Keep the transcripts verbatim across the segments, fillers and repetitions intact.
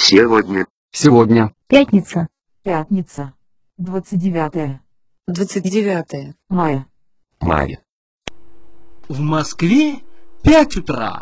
Сегодня. Сегодня. Пятница. Пятница. двадцать девятое двадцать девятое мая. Мая. В Москве пять утра.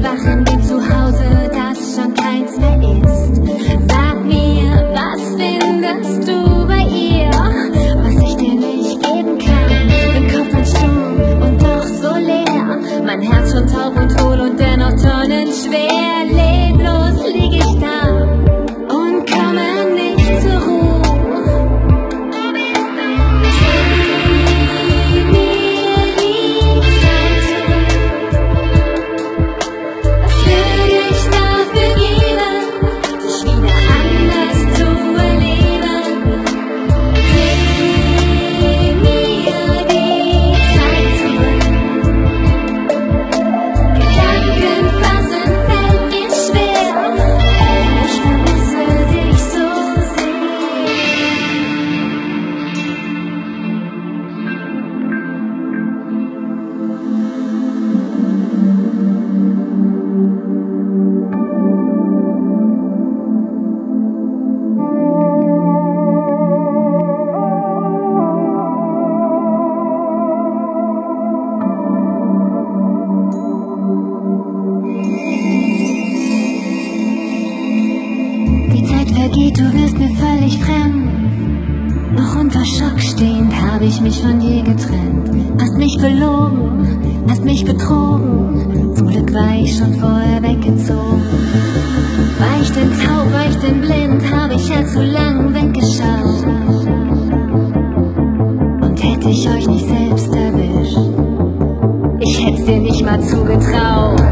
machen wie zu Hause, das schon keins mehr ist. Sag mir, was findest du bei ihr, was ich dir nicht geben kann? Im Kopf ein Sturm und doch so leer, mein Herz schon taub und hohl und dennoch tonnenschwer. Leblos lieg ich da und komme nicht zur Ruhe. Vergeht, du wirst mir völlig fremd. Noch unter Schock stehend habe ich mich von dir getrennt. Hast mich belogen, hast mich betrogen. Zum Glück war ich schon vorher weggezogen. War ich denn taub, war ich denn blind, habe ich ja zu lang weggeschaut. Und hätte ich euch nicht selbst erwischt, ich hätt's dir nicht mal zugetraut.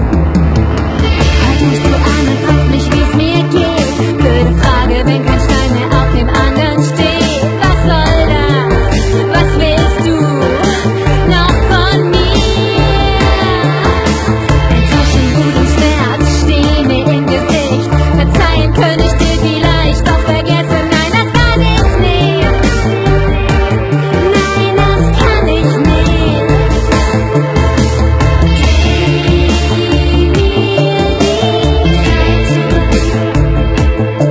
Halt nicht du an und fragst mich, wie's mir geht. Blöde Frage, wenn kein Stein mehr auf dem anderen steht. Was soll das? Was willst du noch von mir? Enttäuschung, Wut und Schmerz stehen mir im Gesicht. Verzeihen könnte ich dir vielleicht, doch vergessen, nein, das kann ich nicht. Nein, das kann ich nicht. Gib mir die Zeit zurück.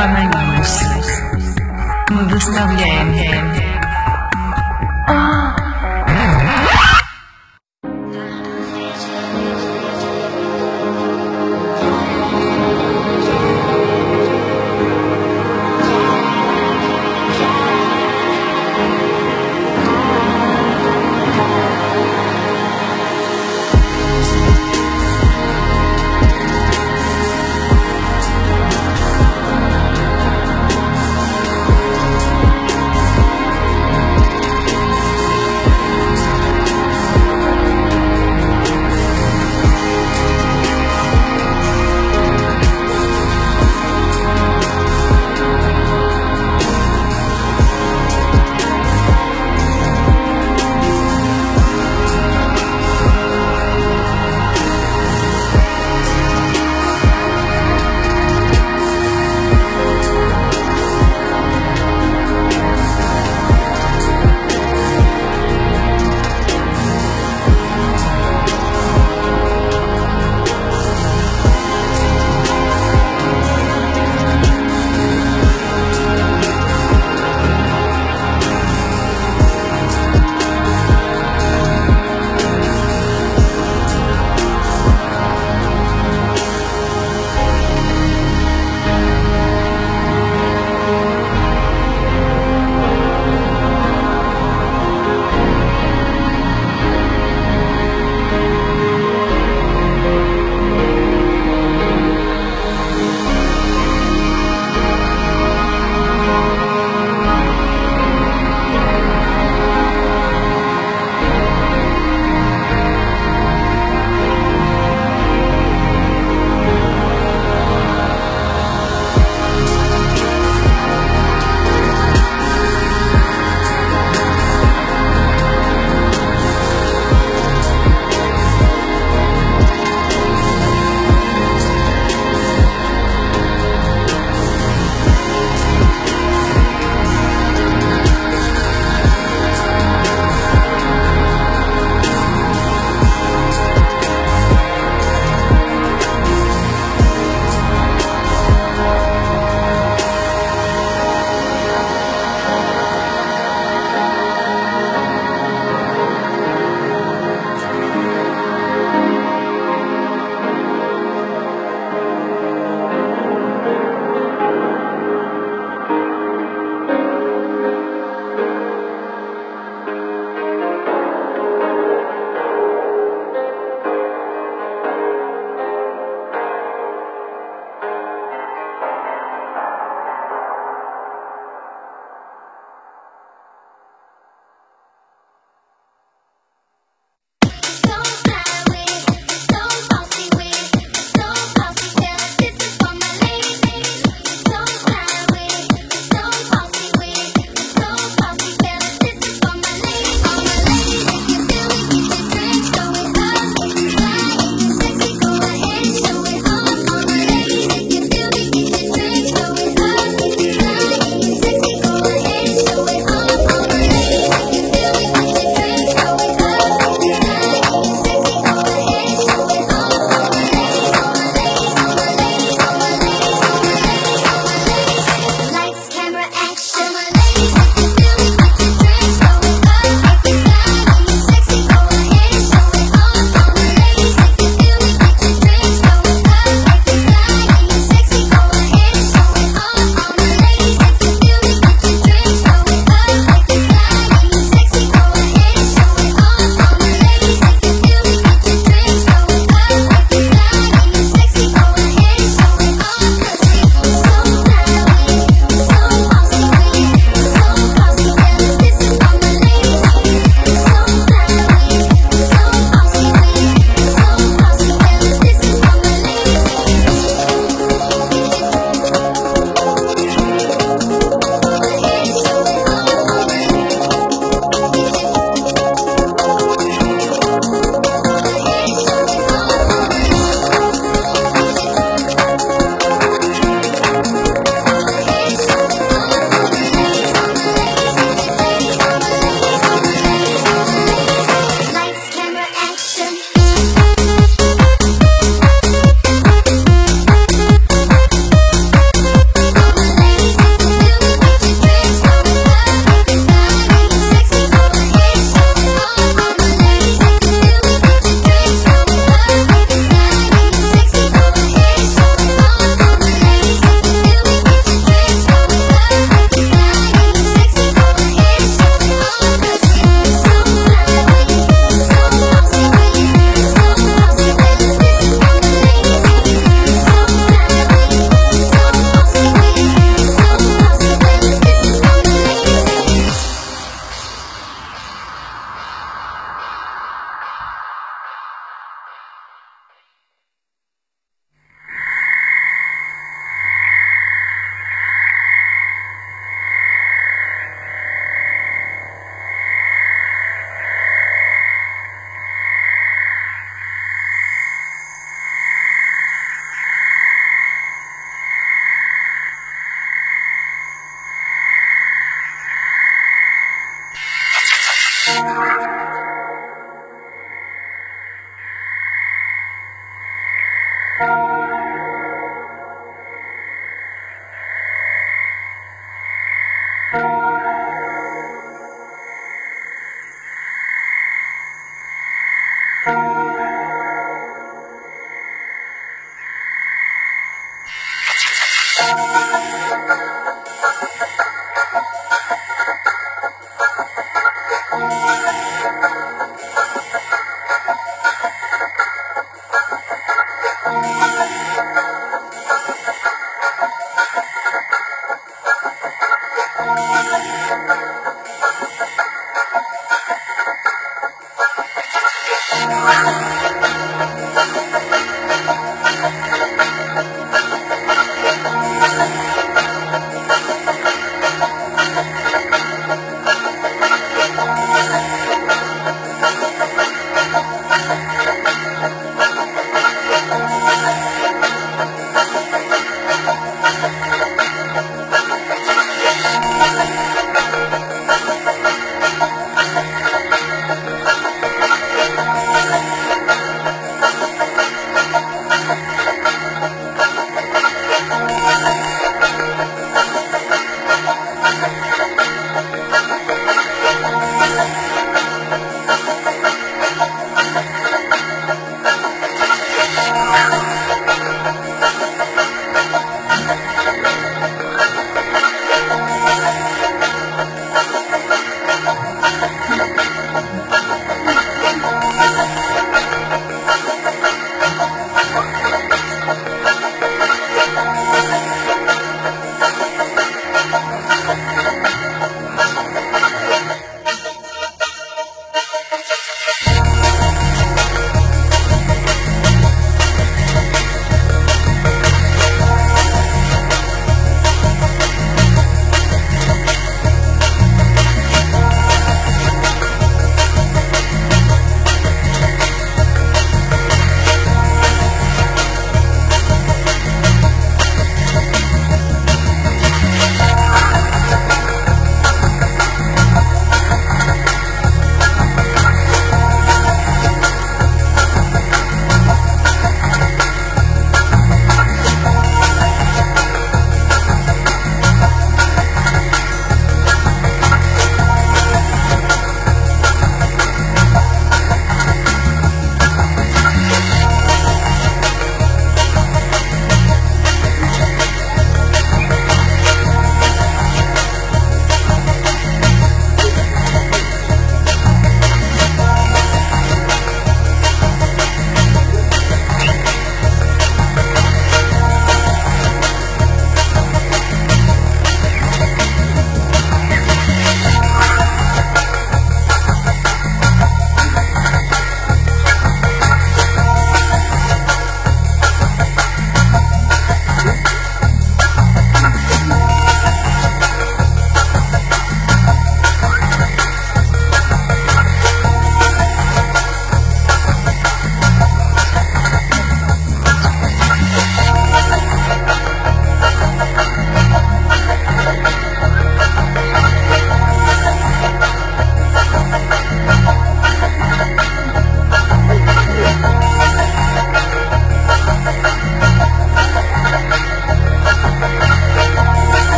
Коронавирус. Мы доставляем.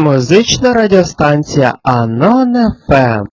Музична радіостанція Анон еф ем.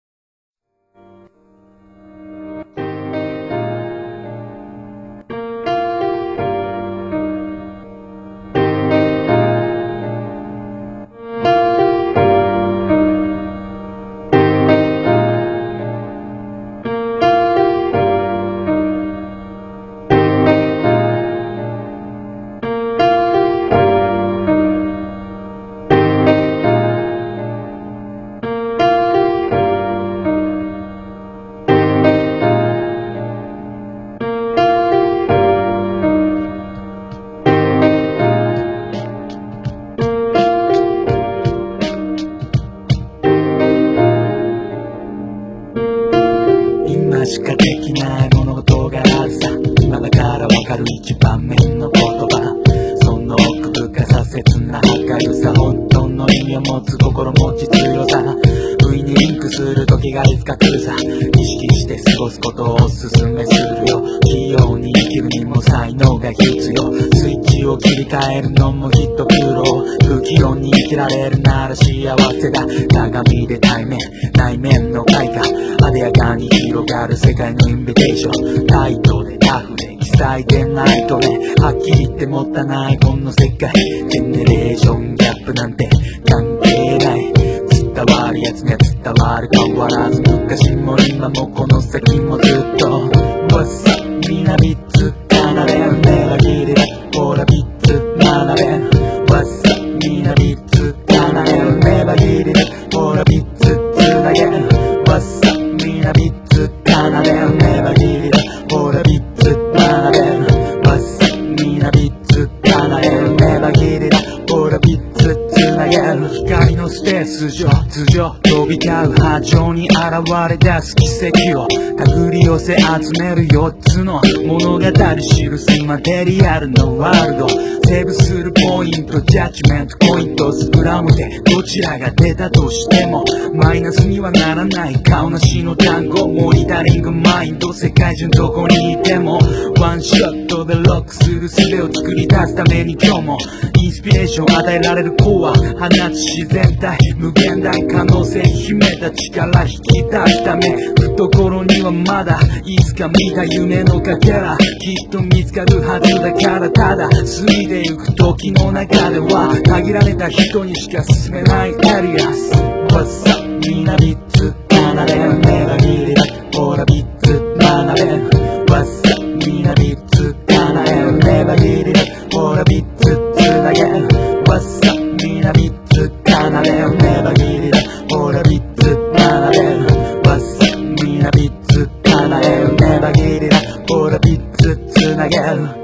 今しかできない物事があるさ。今だからわかる一番目の言葉。その奥深さ切な明るさ、本当の意味を持つ心持ち強さ。不意にリンクする時がいつか来るさ。意識して過ごすことをおすすめするよ。器用に生きるにも才能が必要。スイッチを切り替えるのもきっと苦労。不器用に生きられるなら幸せだ。鏡で対面、内面の開花。艶やかに広がる世界のインビテーション。タイトでタフで記載でないとね。はっきり言ってもったいないこの世界。ジェネレーションギャップなんて関係ない。伝わるやつには伝わる変わらず。昔も今もこの先もずっと。What's up? みなビッツ奏でるネバギリだ。ほらビッツ学べる。What's up? みなビッツ奏でるネバギリだ。ほらビッツつなげる。What's up?みんなビッツ奏でるネバギリだ。ほらビッツ学べる。わっさみんなビッツ奏でるネバギリだ。ほらビッツつなげる。光のスペース上頭上飛び交う波長に現れ出す奇跡を手繰り寄せ集めるよっつの物語記すマテリアルのワールド。セーブするポイントジャッジメントポイントスクラムでどちらが出たとしてもマイナスにはならない顔なしの単語。モニタリングマインド世界中どこにいてもワンショットでロックする術を作り出すために今日もインスピレーション与えられる子は放つ自然体無限大可能性秘めた力引き出すため懐にはまだいつか見た夢のかけらきっと見つかるはずだからただ過ぎてゆく時の中では限られた人にしか進めないエリアス What's up? みんなビッツ奏でるネバギリだ。ほらビッツ学べる。What's up? みんなビッツ奏でるネバギリだ。ほらビッツつなげる。What's up? みんなビッツ奏でるネバギリだ。ほらビッツ学べる。What's up? みんなビッツ奏でるネバギリだ。ほらビッツつなげる。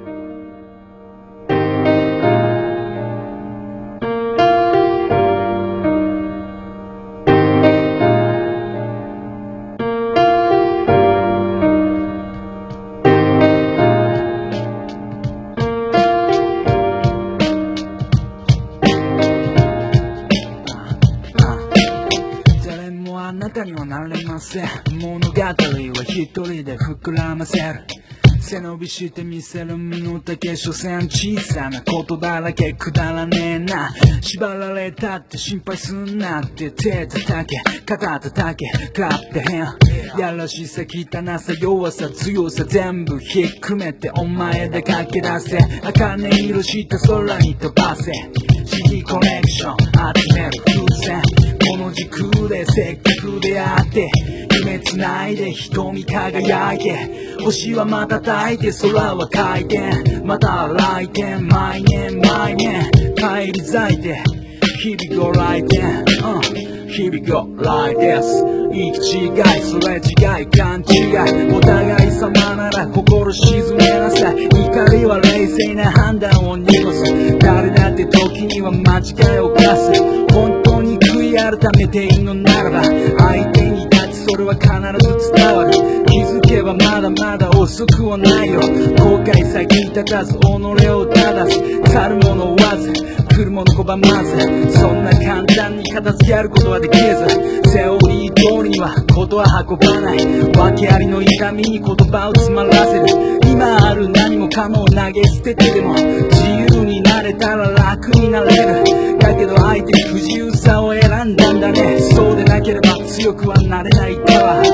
あなたにはなれません。物語は一人で膨らませる。背伸びしてみせる身の丈所詮小さなことだらけくだらねえな。縛られたって心配すんなって手叩け肩叩け勝ってへん。やらしさ汚さ弱さ強さ全部ひっくめてお前で駆け出せ。茜色した空に飛ばせ。シティコネクション集める風船。この時空でせっかく出会って夢つないで瞳輝いて星は瞬いて空は回転また来店毎年毎年帰り咲いて日々ご来店、うん、日々ご来です行き違いそれ違い勘違いお互い様なら心沈めなさい怒りは冷静な判断を濁す誰だって時には間違いを犯す本当に悔い改めていいのならば相手に立つそれは必ず伝わる気づけばまだまだ遅くはないよ後悔先立たず己を正す去る者を追わず来る者拒まずそんな簡単に片付けることはできずセオリー通りにはことは運ばない訳ありの痛みに言葉を詰まらせる今ある何もかも投げ捨ててでも自由にになれたら楽になれる。だけど相手不自由さを選んだんだね。そうでなければ強くはなれないから。